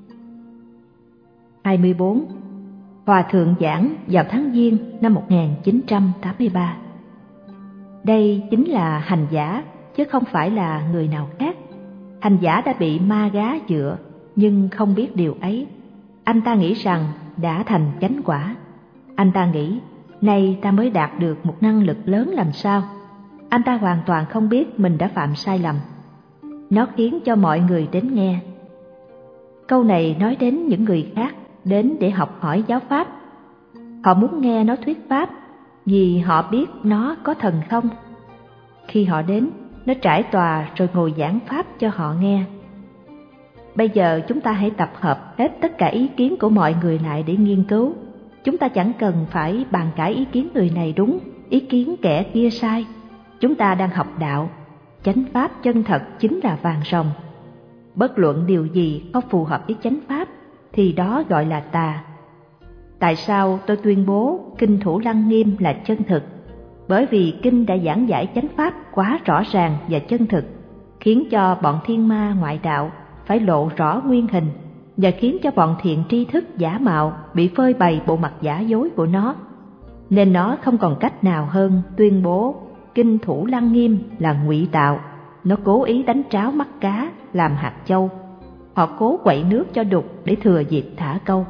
hai mươi bốn. Hòa thượng giảng vào tháng Giêng năm một nghìn chín trăm tám mươi ba. Đây chính là hành giả, chứ không phải là người nào khác. Hành giả đã bị ma gá dựa, nhưng không biết điều ấy. Anh ta nghĩ rằng đã thành chánh quả. Anh ta nghĩ, nay ta mới đạt được một năng lực lớn làm sao. Anh ta hoàn toàn không biết mình đã phạm sai lầm. Nó khiến cho mọi người đến nghe. Câu này nói đến những người khác đến để học hỏi giáo pháp. Họ muốn nghe nó thuyết pháp vì họ biết nó có thần thông. Khi họ đến, nó trải tòa rồi ngồi giảng pháp cho họ nghe. Bây giờ chúng ta hãy tập hợp hết tất cả ý kiến của mọi người lại để nghiên cứu. Chúng ta chẳng cần phải bàn cãi ý kiến người này đúng, ý kiến kẻ kia sai. Chúng ta đang học đạo. Chánh pháp chân thật chính là vàng ròng. Bất luận điều gì không phù hợp với chánh pháp thì đó gọi là tà. Tại sao tôi tuyên bố Kinh Thủ Lăng Nghiêm là chân thực? Bởi vì Kinh đã giảng giải chánh pháp quá rõ ràng và chân thực, khiến cho bọn thiên ma ngoại đạo phải lộ rõ nguyên hình, và khiến cho bọn thiện tri thức giả mạo bị phơi bày bộ mặt giả dối của nó. Nên nó không còn cách nào hơn tuyên bố Kinh Thủ Lăng Nghiêm là ngụy tạo. Nó cố ý đánh tráo mắt cá làm hạt châu. Họ cố quậy nước cho đục để thừa dịp thả câu.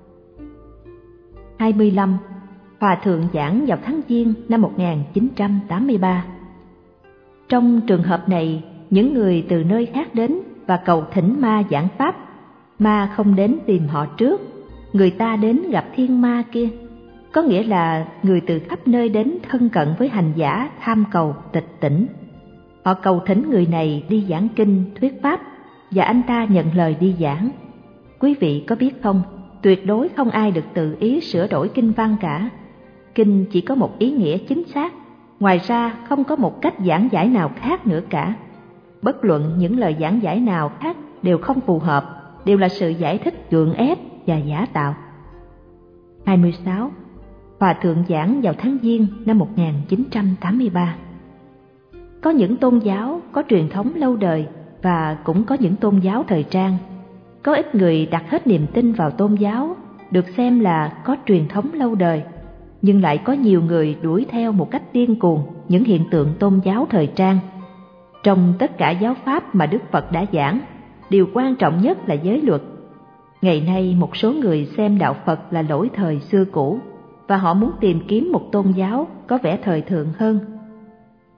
hai mươi lăm. Hòa thượng giảng vào tháng Giêng năm một nghìn chín trăm tám mươi ba. Trong trường hợp này, những người từ nơi khác đến và cầu thỉnh ma giảng pháp. Ma không đến tìm họ trước, người ta đến gặp thiên ma kia. Có nghĩa là người từ khắp nơi đến thân cận với hành giả tham cầu tịch tỉnh. Họ cầu thỉnh người này đi giảng kinh, thuyết pháp, và anh ta nhận lời đi giảng. Quý vị có biết không, tuyệt đối không ai được tự ý sửa đổi kinh văn cả. Kinh chỉ có một ý nghĩa chính xác, ngoài ra không có một cách giảng giải nào khác nữa cả. Bất luận những lời giảng giải nào khác đều không phù hợp, đều là sự giải thích gượng ép và giả tạo. hai mươi sáu. Hòa thượng giảng vào tháng Giêng năm một nghìn chín trăm tám mươi ba. Có những tôn giáo có truyền thống lâu đời và cũng có những tôn giáo thời trang. Có ít người đặt hết niềm tin vào tôn giáo được xem là có truyền thống lâu đời, nhưng lại có nhiều người đuổi theo một cách điên cuồng những hiện tượng tôn giáo thời trang. Trong tất cả giáo pháp mà Đức Phật đã giảng, điều quan trọng nhất là giới luật. Ngày nay một số người xem đạo Phật là lỗi thời xưa cũ, và họ muốn tìm kiếm một tôn giáo có vẻ thời thượng hơn.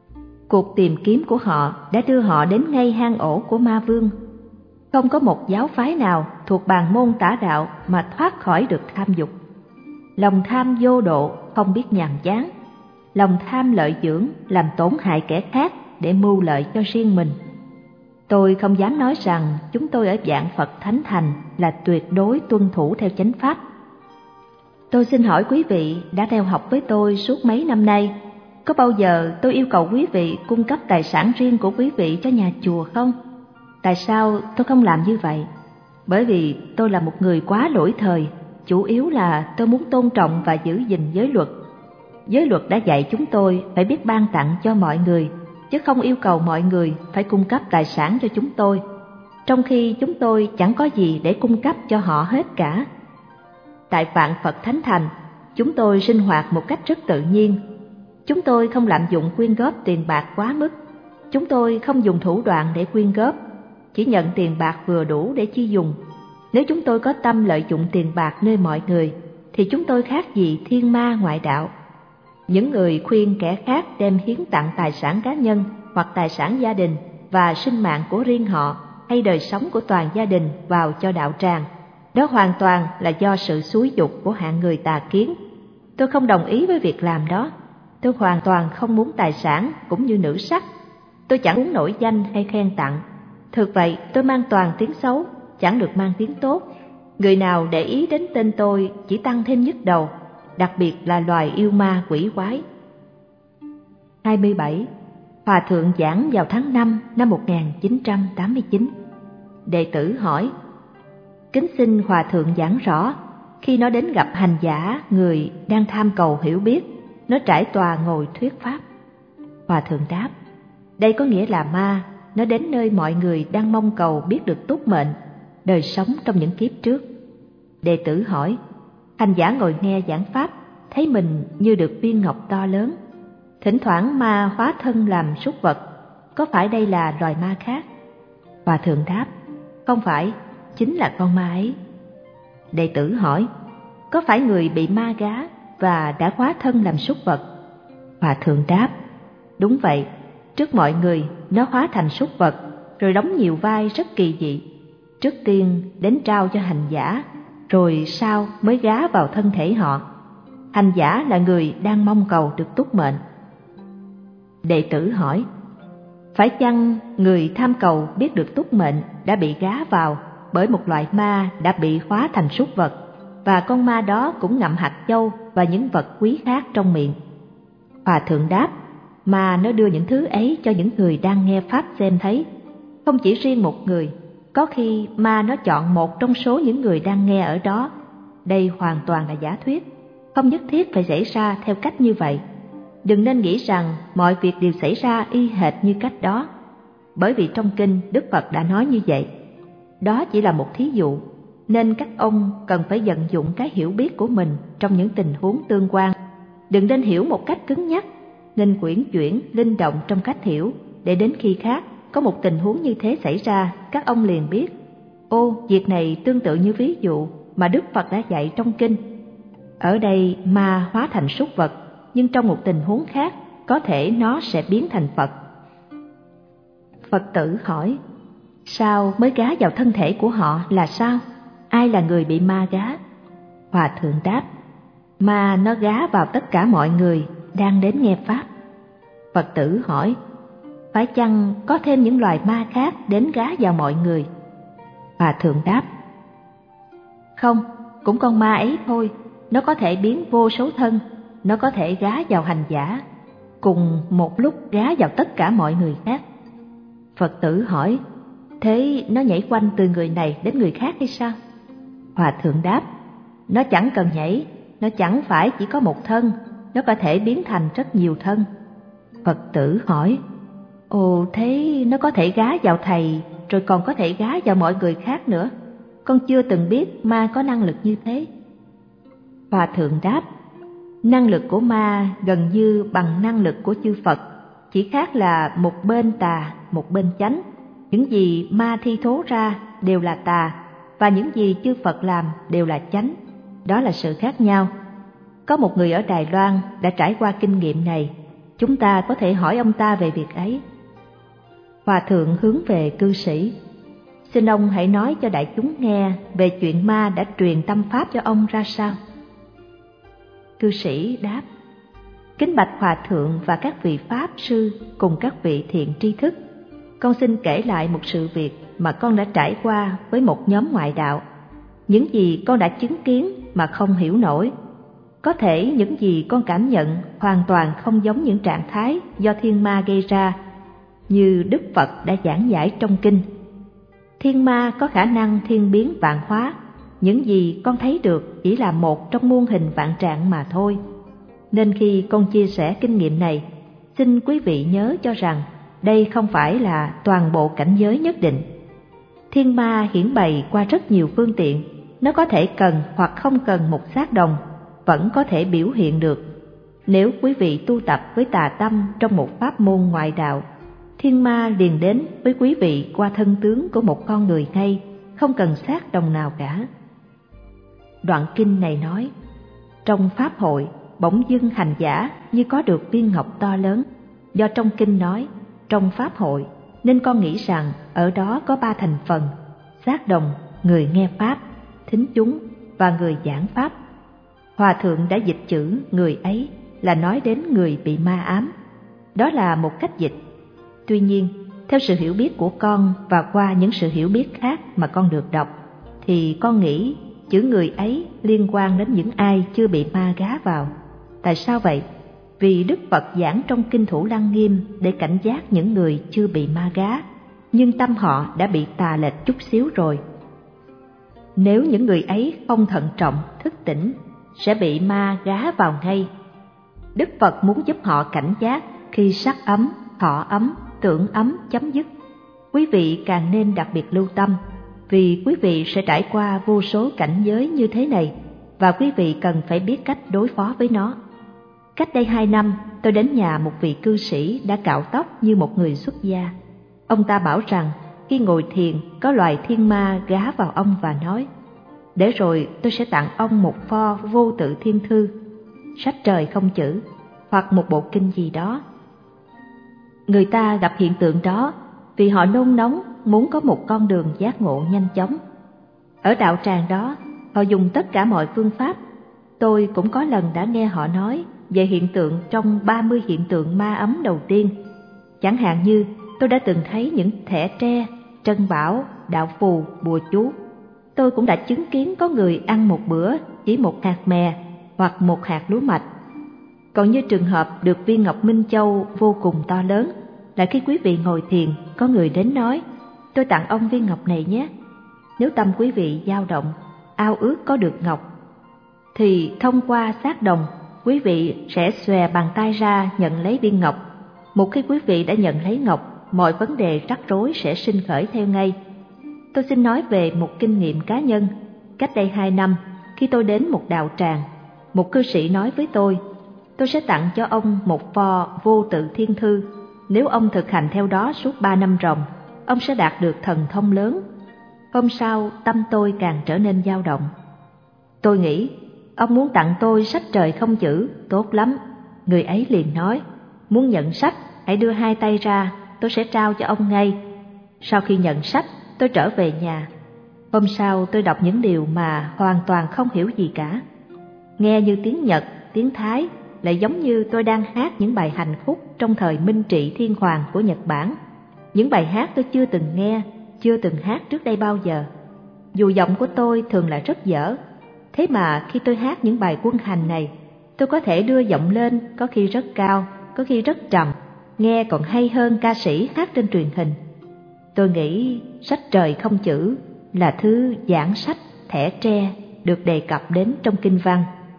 Cuộc tìm kiếm của họ đã đưa họ đến ngay hang ổ của ma vương. Không có một giáo phái nào thuộc bàn môn tả đạo mà thoát khỏi được tham dục. Lòng tham vô độ, không biết nhàm chán. Lòng tham lợi dưỡng, làm tổn hại kẻ khác để mưu lợi cho riêng mình. Tôi không dám nói rằng chúng tôi ở dạng Phật Thánh Thành là tuyệt đối tuân thủ theo chánh pháp. Tôi xin hỏi quý vị đã theo học với tôi suốt mấy năm nay, có bao giờ tôi yêu cầu quý vị cung cấp tài sản riêng của quý vị cho nhà chùa không? Tại sao tôi không làm như vậy? Bởi vì tôi là một người quá lỗi thời, chủ yếu là tôi muốn tôn trọng và giữ gìn giới luật. Giới luật đã dạy chúng tôi phải biết ban tặng cho mọi người, chứ không yêu cầu mọi người phải cung cấp tài sản cho chúng tôi, trong khi chúng tôi chẳng có gì để cung cấp cho họ hết cả. Tại Vạn Phật Thánh Thành, chúng tôi sinh hoạt một cách rất tự nhiên. Chúng tôi không lạm dụng quyên góp tiền bạc quá mức. Chúng tôi không dùng thủ đoạn để quyên góp, chỉ nhận tiền bạc vừa đủ để chi dùng. Nếu chúng tôi có tâm lợi dụng tiền bạc nơi mọi người, thì chúng tôi khác gì thiên ma ngoại đạo. Những người khuyên kẻ khác đem hiến tặng tài sản cá nhân hoặc tài sản gia đình và sinh mạng của riêng họ hay đời sống của toàn gia đình vào cho đạo tràng, đó hoàn toàn là do sự xúi giục của hạng người tà kiến. Tôi không đồng ý với việc làm đó. Tôi hoàn toàn không muốn tài sản cũng như nữ sắc. Tôi chẳng muốn nổi danh hay khen tặng. Thực vậy, tôi mang toàn tiếng xấu, chẳng được mang tiếng tốt. Người nào để ý đến tên tôi chỉ tăng thêm nhức đầu, đặc biệt là loài yêu ma quỷ quái. hai mươi bảy. Hòa thượng giảng vào tháng năm năm một nghìn chín trăm tám mươi chín. Đệ tử hỏi: kính xin Hòa thượng giảng rõ, khi nó đến gặp hành giả, người đang tham cầu hiểu biết, nó trải tòa ngồi thuyết pháp. Hòa thượng đáp: đây có nghĩa là ma, nó đến nơi mọi người đang mong cầu biết được túc mệnh, đời sống trong những kiếp trước. Đệ tử hỏi: hành giả ngồi nghe giảng pháp, thấy mình như được viên ngọc to lớn. Thỉnh thoảng ma hóa thân làm súc vật, có phải đây là loài ma khác? Hòa thượng đáp: không phải, chính là con ma ấy. Đệ tử hỏi: có phải người bị ma gá và đã hóa thân làm súc vật? Hòa thượng đáp: đúng vậy, trước mọi người nó hóa thành súc vật, rồi đóng nhiều vai rất kỳ dị. Trước tiên đến trao cho hành giả, rồi sau mới gá vào thân thể họ. Hành giả là người đang mong cầu được túc mệnh. Đệ tử hỏi: phải chăng người tham cầu biết được túc mệnh đã bị gá vào bởi một loại ma đã bị hóa thành súc vật, và con ma đó cũng ngậm hạt châu và những vật quý khác trong miệng? Hòa thượng đáp: ma nó đưa những thứ ấy cho những người đang nghe pháp xem thấy. Không chỉ riêng một người, có khi ma nó chọn một trong số những người đang nghe ở đó. Đây hoàn toàn là giả thuyết, không nhất thiết phải xảy ra theo cách như vậy. Đừng nên nghĩ rằng mọi việc đều xảy ra y hệt như cách đó, bởi vì trong kinh Đức Phật đã nói như vậy. Đó chỉ là một thí dụ, nên các ông cần phải vận dụng cái hiểu biết của mình trong những tình huống tương quan. Đừng nên hiểu một cách cứng nhắc, nên quyển chuyển, linh động trong cách hiểu, để đến khi khác có một tình huống như thế xảy ra, các ông liền biết: ô, việc này tương tự như ví dụ mà Đức Phật đã dạy trong kinh. Ở đây ma hóa thành súc vật, nhưng trong một tình huống khác có thể nó sẽ biến thành Phật. Phật tử hỏi: sao mới gá vào thân thể của họ là sao? Ai là người bị ma gá? Hòa thượng đáp: ma nó gá vào tất cả mọi người đang đến nghe pháp. Phật tử hỏi: phải chăng có thêm những loài ma khác đến gá vào mọi người? Hòa thượng đáp: không, cũng con ma ấy thôi. Nó có thể biến vô số thân, nó có thể gá vào hành giả, cùng một lúc gá vào tất cả mọi người khác. Phật tử hỏi: thế nó nhảy quanh từ người này đến người khác hay sao? Hòa thượng đáp: nó chẳng cần nhảy, nó chẳng phải chỉ có một thân, nó có thể biến thành rất nhiều thân. Phật tử hỏi: ồ, thế nó có thể gá vào thầy, rồi còn có thể gá vào mọi người khác nữa. Con chưa từng biết ma có năng lực như thế. Hòa thượng đáp: năng lực của ma gần như bằng năng lực của chư Phật, chỉ khác là một bên tà, một bên chánh. Những gì ma thi thố ra đều là tà, và những gì chư Phật làm đều là chánh. Đó là sự khác nhau. Có một người ở Đài Loan đã trải qua kinh nghiệm này. chúng ta có thể hỏi ông ta về việc ấy. Hòa thượng hướng về cư sĩ: xin ông hãy nói cho đại chúng nghe về chuyện ma đã truyền tâm pháp cho ông ra sao. Cư sĩ đáp: kính bạch Hòa thượng và các vị pháp sư cùng các vị thiện tri thức, con xin kể lại một sự việc mà con đã trải qua với một nhóm ngoại đạo. Những gì con đã chứng kiến mà không hiểu nổi. Có thể những gì con cảm nhận hoàn toàn không giống những trạng thái do thiên ma gây ra, như Đức Phật đã giảng giải trong kinh. Thiên ma có khả năng thiên biến vạn hóa, những gì con thấy được chỉ là một trong muôn hình vạn trạng mà thôi. Nên khi con chia sẻ kinh nghiệm này, xin quý vị nhớ cho rằng đây không phải là toàn bộ cảnh giới nhất định. Thiên ma hiển bày qua rất nhiều phương tiện, nó có thể cần hoặc không cần một xác đồng, vẫn có thể biểu hiện được. Nếu quý vị tu tập với tà tâm trong một pháp môn ngoại đạo, thiên ma liền đến với quý vị qua thân tướng của một con người ngay, không cần xác đồng nào cả. Đoạn kinh này nói, trong pháp hội bỗng dưng hành giả như có được viên ngọc to lớn. Do trong kinh nói trong pháp hội, nên con nghĩ rằng ở đó có ba thành phần: xác đồng, người nghe pháp, thính chúng và người giảng pháp. Hòa thượng đã dịch chữ người ấy là nói đến người bị ma ám. Đó là một cách dịch. Tuy nhiên, theo sự hiểu biết của con và qua những sự hiểu biết khác mà con được đọc, thì con nghĩ chữ người ấy liên quan đến những ai chưa bị ma gá vào. Tại sao vậy? Vì Đức Phật giảng trong Kinh Thủ Lăng Nghiêm để cảnh giác những người chưa bị ma gá, nhưng tâm họ đã bị tà lệch chút xíu rồi. Nếu những người ấy không thận trọng, thức tỉnh, sẽ bị ma gá vào ngay. Đức Phật muốn giúp họ cảnh giác khi sắc ấm, thọ ấm, tưởng ấm chấm dứt. Quý vị càng nên đặc biệt lưu tâm, vì quý vị sẽ trải qua vô số cảnh giới như thế này, và quý vị cần phải biết cách đối phó với nó. Cách đây hai năm, tôi đến nhà một vị cư sĩ đã cạo tóc như một người xuất gia. Ông ta bảo rằng khi ngồi thiền có loài thiên ma gá vào ông và nói: để rồi tôi sẽ tặng ông một pho vô tự thiên thư, sách trời không chữ, hoặc một bộ kinh gì đó. Người ta gặp hiện tượng đó vì họ nôn nóng muốn có một con đường giác ngộ nhanh chóng. Ở đạo tràng đó, họ dùng tất cả mọi phương pháp. Tôi cũng có lần đã nghe họ nói về hiện tượng trong ba mươi hiện tượng ma ấm đầu tiên. Chẳng hạn như tôi đã từng thấy những thẻ tre, trân bảo, đạo phù, bùa chú. Tôi cũng đã chứng kiến có người ăn một bữa chỉ một hạt mè hoặc một hạt lúa mạch. Còn như trường hợp được viên ngọc Minh Châu vô cùng to lớn, là khi quý vị ngồi thiền, có người đến nói: tôi tặng ông viên ngọc này nhé. Nếu tâm quý vị dao động, ao ước có được ngọc, thì thông qua xác đồng, quý vị sẽ xòe bàn tay ra nhận lấy viên ngọc. Một khi quý vị đã nhận lấy ngọc, mọi vấn đề rắc rối sẽ sinh khởi theo ngay. Tôi xin nói về một kinh nghiệm cá nhân. Cách đây hai năm, khi tôi đến một đạo tràng, một cư sĩ nói với tôi: tôi sẽ tặng cho ông một pho vô tự thiên thư. Nếu ông thực hành theo đó suốt ba năm ròng, ông sẽ đạt được thần thông lớn. Hôm sau, tâm tôi càng trở nên dao động. Tôi nghĩ, ông muốn tặng tôi sách trời không chữ, tốt lắm. Người ấy liền nói: muốn nhận sách, hãy đưa hai tay ra, tôi sẽ trao cho ông ngay. Sau khi nhận sách, tôi trở về nhà. Hôm sau tôi đọc những điều mà hoàn toàn không hiểu gì cả. Nghe như tiếng Nhật, tiếng Thái, lại giống như tôi đang hát những bài hành khúc trong thời Minh Trị Thiên Hoàng của Nhật Bản. Những bài hát tôi chưa từng nghe, chưa từng hát trước đây bao giờ. Dù giọng của tôi thường là rất dở, thế mà khi tôi hát những bài quân hành này, tôi có thể đưa giọng lên, có khi rất cao, có khi rất trầm, nghe còn hay hơn ca sĩ hát trên truyền hình. Tôi nghĩ sách trời không chữ là thứ giảng sách thẻ tre được đề cập đến trong kinh văn.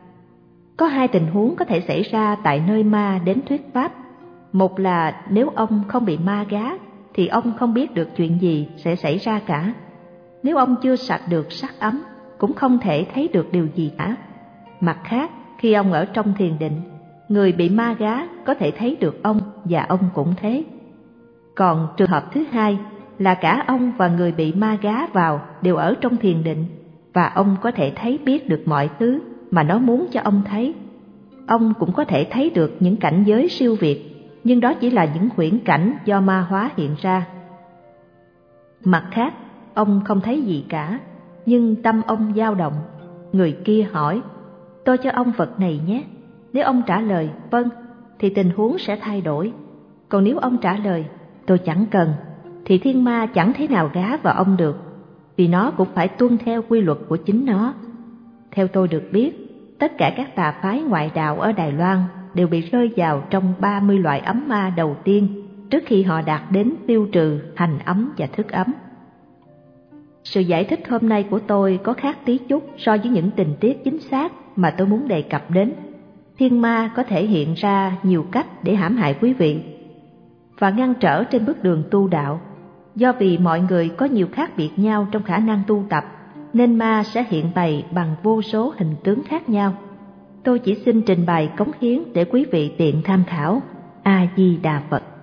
Có hai tình huống có thể xảy ra tại nơi ma đến thuyết pháp. Một là nếu ông không bị ma gá thì ông không biết được chuyện gì sẽ xảy ra cả. Nếu ông chưa sạch được sắc ấm, cũng không thể thấy được điều gì cả. Mặt khác, khi ông ở trong thiền định, người bị ma gá có thể thấy được ông và ông cũng thế. Còn trường hợp thứ hai là cả ông và người bị ma gá vào đều ở trong thiền định, và ông có thể thấy biết được mọi thứ mà nó muốn cho ông thấy. ông cũng có thể thấy được những cảnh giới siêu việt, nhưng đó chỉ là những huyễn cảnh do ma hóa hiện ra. Mặt khác, ông không thấy gì cả, nhưng tâm ông dao động. Người kia hỏi, tôi cho ông vật này nhé. Nếu ông trả lời vâng, thì tình huống sẽ thay đổi. Còn nếu ông trả lời tôi chẳng cần, thì thiên ma chẳng thể nào gá vào ông được, vì nó cũng phải tuân theo quy luật của chính nó. Theo tôi được biết, tất cả các tà phái ngoại đạo ở Đài Loan đều bị rơi vào trong ba mươi loại ấm ma đầu tiên trước khi họ đạt đến tiêu trừ hành ấm và thức ấm. Sự giải thích hôm nay của tôi có khác tí chút so với những tình tiết chính xác mà tôi muốn đề cập đến. Thiên ma có thể hiện ra nhiều cách để hãm hại quý vị và ngăn trở trên bước đường tu đạo. Do vì mọi người có nhiều khác biệt nhau trong khả năng tu tập, nên ma sẽ hiện bày bằng vô số hình tướng khác nhau. Tôi chỉ xin trình bày cống hiến để quý vị tiện tham khảo. A Di Đà Phật.